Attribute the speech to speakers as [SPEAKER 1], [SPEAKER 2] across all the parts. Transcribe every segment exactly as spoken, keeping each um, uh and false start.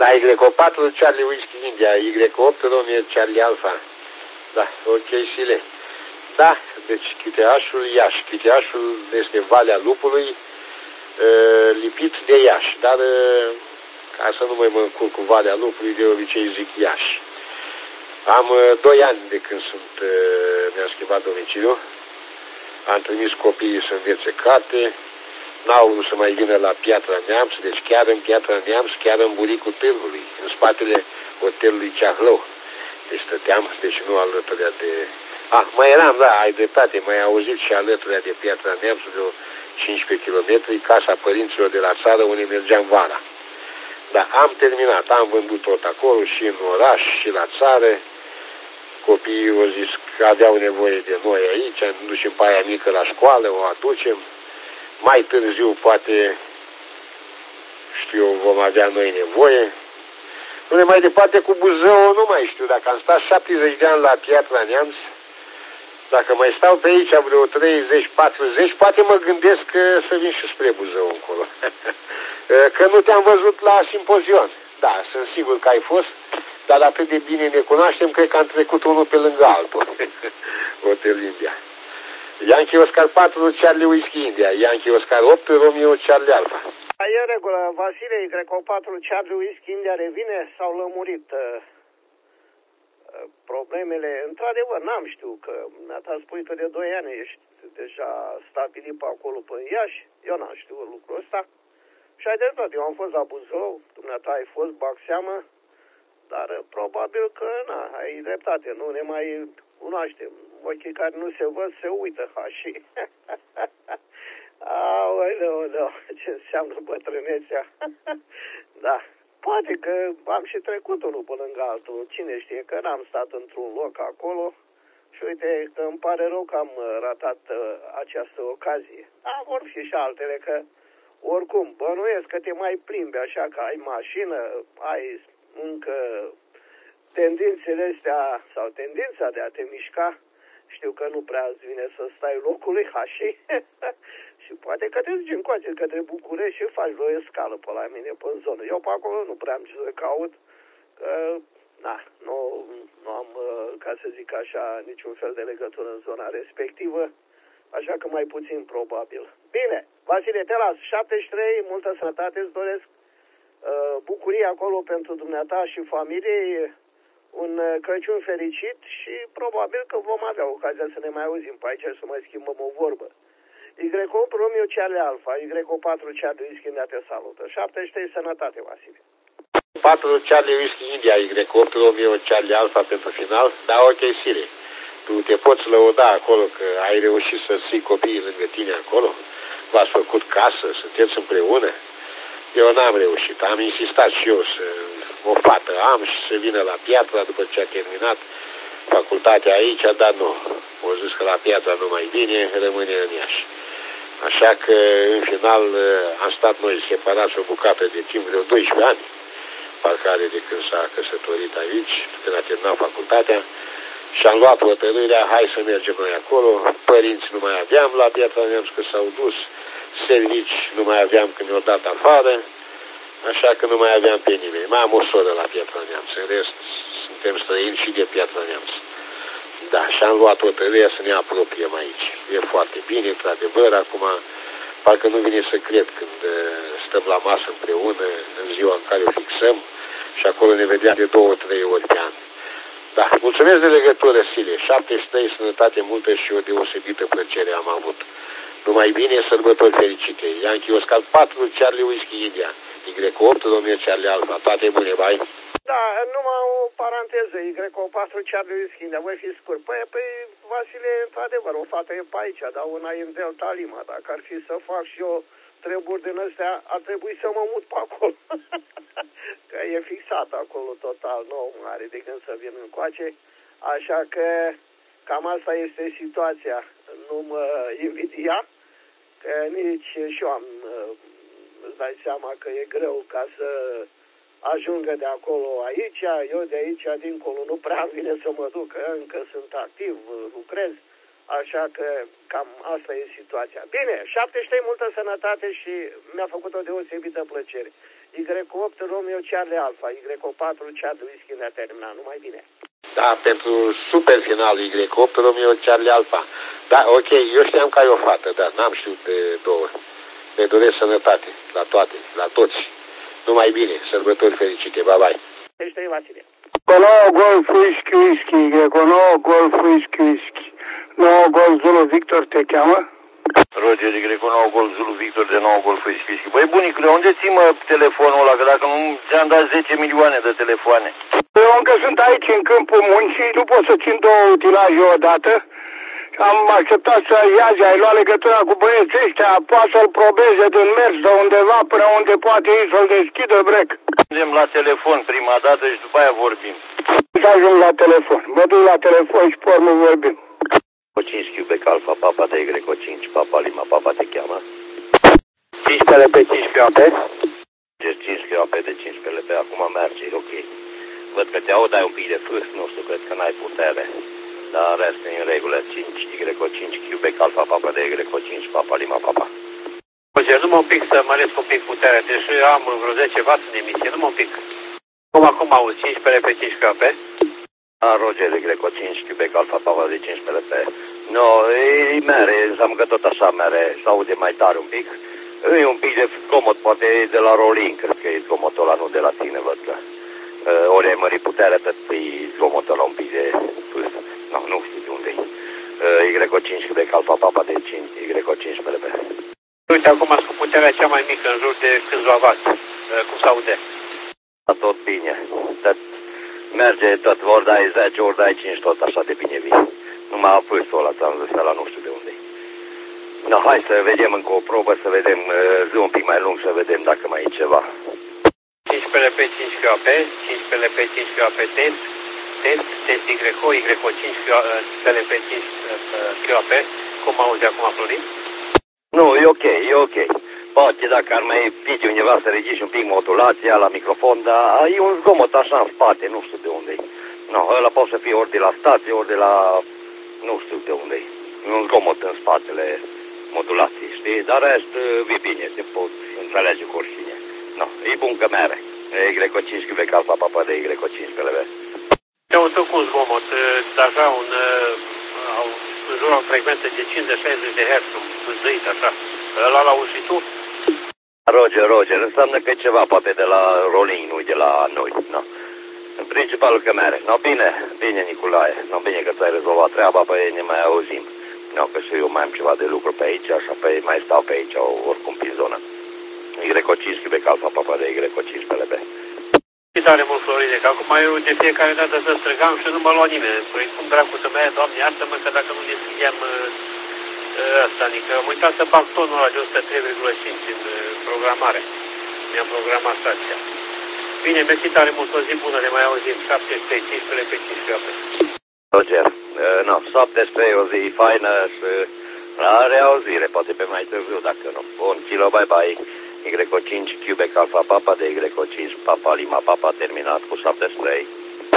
[SPEAKER 1] Da, Y patru Charlie Whiskey India, Y opt Romeo Charlie Alpha. Da, ok, Sile. Da, deci Chiteașul Iași. Chiteașul este Valea Lupului, lipit de Iași, dar ca să nu mai mă încurc cu Valea Lupului, de obicei zic Iași. Am doi ani de când sunt, mi-am schimbat domiciliu, am trimis copiii să învețe carte, n-au vrut să mai vină la Piatra Neamț, deci chiar în Piatra Neamț, chiar în buricul târgului, în spatele hotelului Ceahlău. Deci stăteam, deci nu alături de... Ah, mai eram, da, ai dreptate, mai auzit și alături de Piatra Neamț, vreo cincisprezece kilometri, casa părinților de la țară, unde mergeam vara. Da, am terminat, am vândut tot acolo, și în oraș, și la țară. Copiii au zis că aveau nevoie de noi aici, ne ducem pe aia mică la școală, o aducem. Mai târziu, poate, știu eu, vom avea noi nevoie. Nu mai departe cu Buzău, nu mai știu, dacă am stat șaptezeci de ani la Piatra Neamț, dacă mai stau pe aici vreo treizeci patruzeci, poate mă gândesc că să vin și spre Buzău încolo. Că nu te-am văzut la simpozion. Da, sunt sigur că ai fost, dar atât de bine ne cunoaștem, cred că am trecut unul pe lângă altul. Hotel India. Yankee Oscar patru, Charlie Whiskey India. Yankee Oscar opt, Romeo Charlie Alpha.
[SPEAKER 2] E în regulă, Vasile, Y patru, Charlie Whiskey India revine, s-au lămurit uh, problemele. Într-adevăr, n-am știut că ta spui că de doi ani ești deja stabilit pe acolo pe Iași. Eu n-am știut lucrul ăsta. Și ai dreptate, eu am fost la Buzău, dumneata ai fost, bag seamă, dar uh, probabil că, na, ai dreptate, nu ne mai cunoaștem. Ochii care nu se văd, se uită, ha, și... Aoleu, ce înseamnă bătrânețea. Da, poate că am și trecut unul pe lângă altul. Cine știe că n-am stat într-un loc acolo. Și uite că îmi pare rău că am ratat uh, această ocazie. Da, vor fi și altele, că oricum bănuiesc că te mai plimbi așa, că ai mașină, ai încă tendințele astea sau tendința de a te mișca. Știu că nu prea îți vine să stai locului, ha, și... și poate că te duci încoace către București și faci o scală pe la mine, pe zonă. Eu pe acolo nu prea am ce să caut, că, na, nu, nu am, ca să zic așa, niciun fel de legătură în zona respectivă, așa că mai puțin probabil. Bine, Vasile, te las, șaptezeci și trei, multă sănătate îți doresc, bucurie acolo pentru dumneata și familie, un Crăciun fericit și probabil că vom avea ocazia să ne mai auzim pe aici și să mai schimbăm o vorbă. Y opt Romeo Charlie Alpha, Y patru Charlie Whiskey India te salută. șaptezeci și trei, sănătate, Vasile.
[SPEAKER 1] patru Charlie Whiskey India, Y opt Romeo Charlie Alpha pentru final, da, ok, Sire. Tu te poți lăuda acolo că ai reușit să ții copiii lângă tine acolo, v-ați făcut casă, sunteți împreună. Eu n-am reușit, am insistat și eu să o fată am și să vină la Piatra după ce a terminat facultatea aici, dar nu. O zis că la Piatra nu mai vine, rămâne în Iași. Așa că, în final, am stat noi separați o bucată de timp, vreo doisprezece ani, parcă are de când s-a căsătorit aici, când a terminat facultatea, și am luat hotărârea, hai să mergem noi acolo, părinți nu mai aveam la Piatra Neamț că s-au dus, servici nu mai aveam când mi-au dat afară, așa că nu mai aveam pe nimeni. Mai am o soră la Piatra Neamț, în rest suntem străini și de Piatra Neamț. Da, și am luat hotărârea să ne apropiem aici. E foarte bine, într-adevăr, acum parcă nu vine să cred când stăm la masă împreună în ziua în care o fixăm și acolo ne vedeam de două, trei ori pe an. Da, mulțumesc de legătură, Sile. șaptezeci și trei, sănătate multă și o deosebită plăcere am avut. Numai bine, sărbători fericite. Yankee Oscar patru, Charlie Whiskey India. Y opt, Romeo Charlie Alpha. Toate bune, bai.
[SPEAKER 2] Da, numai o paranteză. Y patru, Charlie Whiskey India. Voi fi scurt. Păi, păi, Vasile, într-adevăr, o fată e pe aici, dar una e în Delta Lima. Dacă ar fi să fac și eu treburi din astea, ar trebui să mă mut pe acolo. Că e fixat acolo total, nu are de gând să vin încoace. Așa că cam asta este situația. Nu mă invidia, că nici și eu am, îți dai seama că e greu ca să ajungă de acolo aici. Eu de aici dincolo nu prea vine să mă duc, că încă sunt activ, lucrez. Așa că cam asta e situația. Bine, șaptezeci și trei, multă sănătate și mi-a făcut o deosebită plăcere. Y opt Romeo Charlie Alpha, Y patru Charlie Whisky ne-a terminat, numai bine.
[SPEAKER 1] Da, pentru super final Y opt Romeo Charlie Alpha. Da, ok, eu știam că ai o fată, dar n-am știut de două. Ne doresc sănătate la toate, la toți. Numai bine, sărbători fericite, bye-bye.
[SPEAKER 2] Ești trei, Vasile.
[SPEAKER 3] nouă Golf Whisky Whisky, Y nouă Golf Whisky Whisky. nouă Golf Zulu Victor te cheamă?
[SPEAKER 4] Roger, Y nouă Golf Zulu Victor de nouă Golf Whisky Whisky. Băi, bunicule, unde ții mă telefonul ăla? Că dacă nu ți-am dat zece milioane de telefoane.
[SPEAKER 3] Eu încă sunt aici în câmpul muncii, nu pot să țin două utilaje odată. Am așteptat să iazi, ai luat legătura cu băieții ăștia, poate să-l probeze din mers de undeva până unde poate ei să-l deschidă brec.
[SPEAKER 4] Suntem la telefon prima dată și după aia vorbim.
[SPEAKER 3] Să ajung la telefon. Mă duc la telefon și pe urmă vorbim.
[SPEAKER 4] O cinci Quebec Alpha, Papa de Y cinci, Papa Lima, Papa te cheamă. cincisprezece pe cincisprezece A P. cincisprezece A P de cincisprezece L P, acum merge, ok. Văd că te aud, ai un pic de fâs, nu știu, cred că n-ai putere. Dar restul e în regulă, cinci Y cinci, Quebec Alpha, Papa de Y cinci, Papa Lima, Papa.
[SPEAKER 5] Roger, numai un pic să măresc un pic puterea, deși eu am vreo zece watt în emisie, numai un pic. Cum acum auzi, cincisprezece pe cincisprezece A P?
[SPEAKER 4] A, Roger, Y cinci, Quebec Alpha, Papa de cincisprezece L P. No, e mere, înseamnă că tot așa mere, s-aude mai tare un pic. E un pic de zgomot, poate e de la Rolling, cred că e zgomotul ăla, nu de la tine, văd că. Uh, ori ai mărit puterea, tot e zgomotul ăla un pic de... No, nu știu de unde e. Uh, Y cinci, Quebec Alpha, Papa de cinci, Y cinci, P L P.
[SPEAKER 5] Uite, acum cu puterea cea mai mică, în jur de câțiva watt. Uh, cum s-aude?
[SPEAKER 4] Tot bine. Tot merge tot, ori dai zece, ori dai cinci, tot așa de bine vine. Numai apâsul ăla, ți-am zis la nu știu de unde e. No, hai să vedem încă o probă, să vedem uh, zi un pic mai lung, să vedem dacă mai e ceva.
[SPEAKER 5] cinci P L P, cinci Q A P, cinci P L P, cinci Q A P test, test, test Y, Y cinci P L P, cinci Q A P. Cum auzi acum, Florin?
[SPEAKER 4] Nu, e ok, e ok. Poate dacă ar mai fi undeva să ridici un pic modulația la microfon, dar e un zgomot așa în spate, nu știu de unde e. No, ăla poate să fie ori de la stație, ori de la... nu știu de unde e. E un zgomot în spatele modulației, știi? Dar rest, e bine, te pot înțelege cu oricine. No, e bun că mere. Y cinci Quebec Alpha, Papa de Y cinci P L V.
[SPEAKER 5] E un tot cu un zgomot, deja un, în jurul o frecvență de cincizeci șaizeci de hertz, un zăit așa. Ăla l-auzi și tu?
[SPEAKER 4] Roger, Roger, înseamnă că e ceva poate de la Rolling, nu de la noi, no. În principal că mere. No, bine, bine, Nicolae. No, bine că ți-ai rezolvat treaba, păi ne mai auzim. No, că și eu mai am ceva de lucru pe aici, așa, pe mai stau pe aici, oricum prin zonă. Y cinci Quebec Alpha, Papa de Y cinci P L B.
[SPEAKER 5] Și tare mult, Florine, că acum eu de fiecare dată să strigam și nu mă lua nimeni. Păi cum dracu să mă ia, Doamne, iartă-mă că dacă nu deschideam ăsta, adică am uitat să bag tonul ăla de o sută trei virgulă cinci în programare. Mi-am programat stația. Bine, mersi tare mult, o zi bună, ne mai auzim, șaptesprezece pe cincisprezece pe cincisprezece.
[SPEAKER 4] Roger, uh, no, șaptesprezece, o zi faină și la reauzire, poate pe mai târziu, dacă nu. Bun, kilo, bye bye. Y cinci, Quebec Alpha, Papa de Y cinci, Papa Lima, Papa, terminat cu șaptesprezece.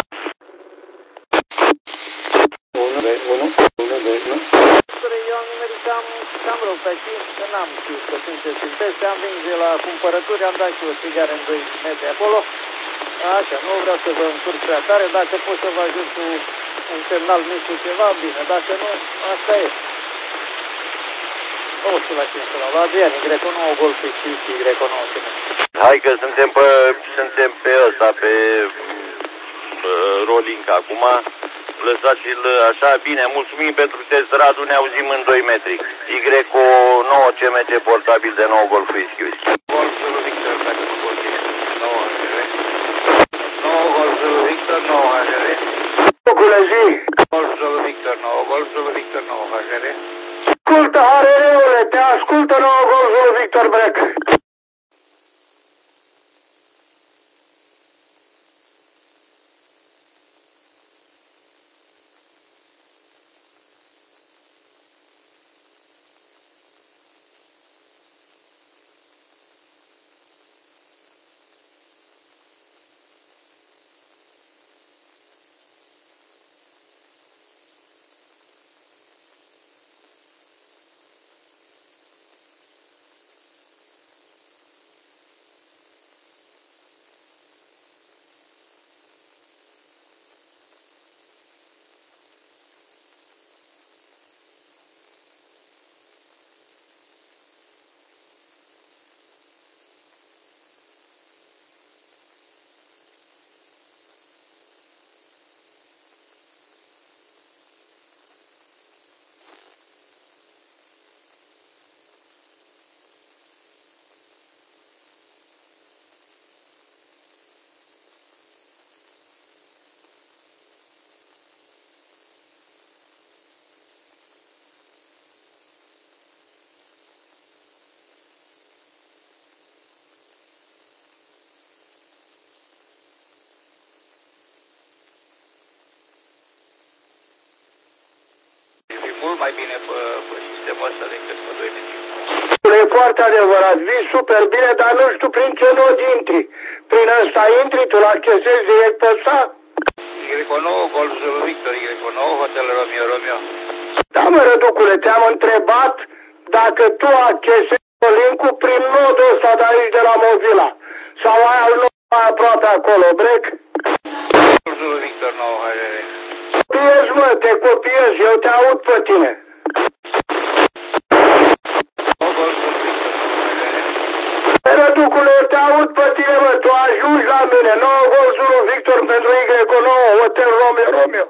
[SPEAKER 3] unu, doi, unu, unu, doi, unu.
[SPEAKER 2] Eu am nimerit cam, cam rău pe timp, că n-am știut că sunt ce simțește, am venit de la cumpărături, am dat și o țigară în doi metri acolo. Așa, nu vreau să vă încurc prea tare, dacă pot să vă ajut cu un semnal mic cu ceva, bine, dacă nu, asta e. Nu știu la cine să la Adrian, Y nouă Golf și Y nouă.
[SPEAKER 4] Hai că suntem pe, suntem pe ăsta, pe uh, Rolling acum. Lăsați-l așa, bine, mulțumim pentru test, Radu, ne auzim în doi metri. Y nouă C M C portabil de nouă Golf Whisky Whisky.
[SPEAKER 5] Golf Zulu Victor, dacă nu vorbești, nouă H G V. nouă Golf Zulu Victor, nouă H G V.
[SPEAKER 3] Locule zi!
[SPEAKER 5] Golf Zulu Victor, nouă Golf Zulu Victor, nouă H G V.
[SPEAKER 3] Ascultă, Harereule, te ascultă nouă Golf Zulu Victor Break.
[SPEAKER 4] mult mai bine pe, pe sistemul ăsta decât pe doi metri.
[SPEAKER 3] E foarte adevărat, vii super bine, dar nu știu prin ce nod intri. Prin ăsta intri, tu l-accesezi direct pe ăsta?
[SPEAKER 4] Y nouă, Golf Zulu Victor, Y nouă, Hotel Romeo Romeo.
[SPEAKER 3] Da, mă, Răducule, te-am întrebat dacă tu accesezi link-ul prin nodul ăsta de aici de la Mozilla. Sau ai al nod mai aproape acolo, brec?
[SPEAKER 4] Golf Zulu Victor nouă, hai, hai, hai.
[SPEAKER 3] Copiezi, mă, te copiezi, eu te aud pe tine. Răducule, eu te aud pe tine, mă, tu ajungi la mine, nouă Golf Zulu Victor pentru Y nouă, Hotel Romeo Romeo.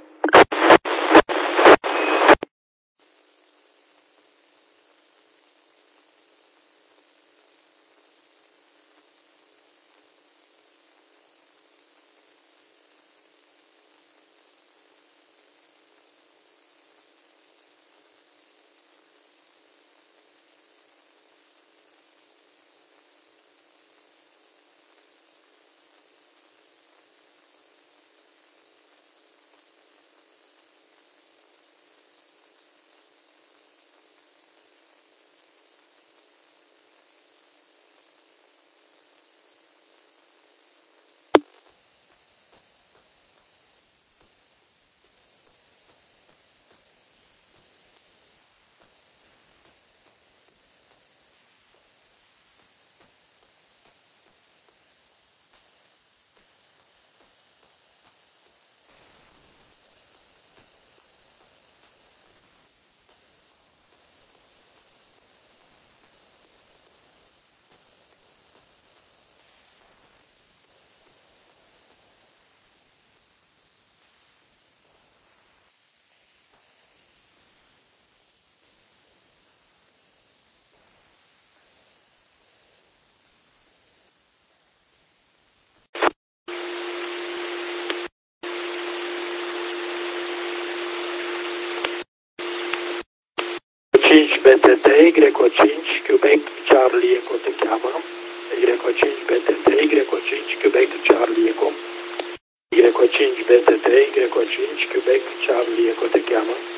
[SPEAKER 6] cinci B T T, Y cinci, Quebec, Charlie, Eco te cheamă. Y cinci B T T, Y cinci, Quebec, Charlie, Eco. Y cinci B T T, Y cinci, Quebec, Charlie, Eco te cheamă.